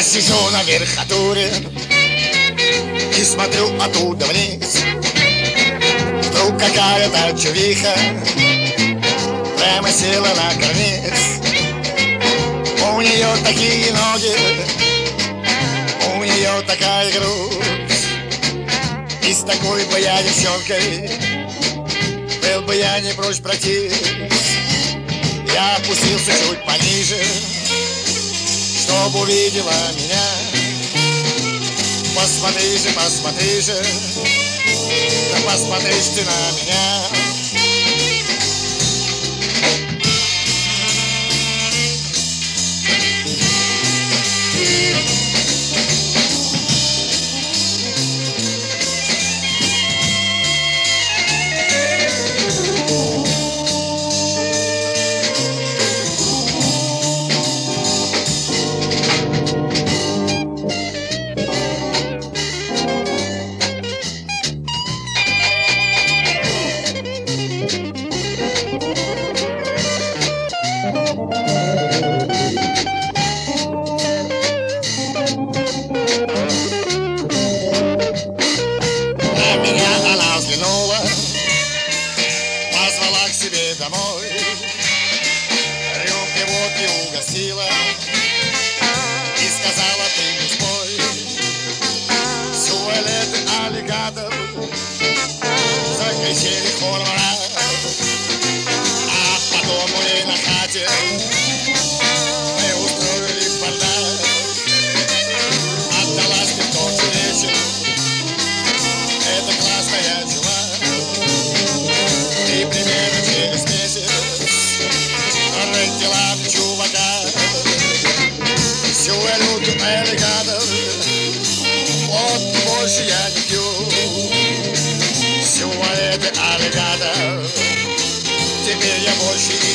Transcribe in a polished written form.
сижу на верхотуре и смотрю оттуда вниз. Вдруг какая-то чувиха прямо села на карниз. У нее такие ноги, у нее такая грудь. И с такой бы я девчонкой был бы я не прочь пройтись. Я опустился чуть пониже, чтоб увидела меня. Посмотри же, да посмотри ж ты на меня. Позвала к себе домой, рюмки водки угостила и сказала: ты не спой. Суэлет аллигатор закричали хором раз. А потом у ней на хате мы устроили бардак. Отдалась мне в тот же вечер эта классная чума. И примерно через месяц родила чувака. Суэлют аллигатор, вот больше я не пью. Суэлют аллигатор, теперь я больше не